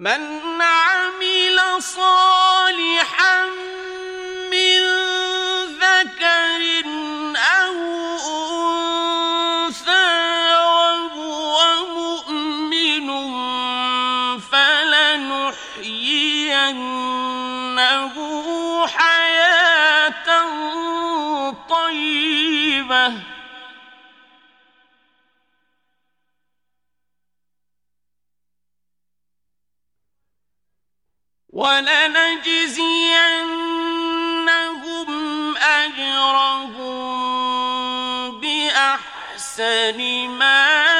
من عمل صالحا من ذكر أو أنثى وهو مؤمن فلنحيينه حياة طيبة ولنجزينهم أجرهم بأحسن ما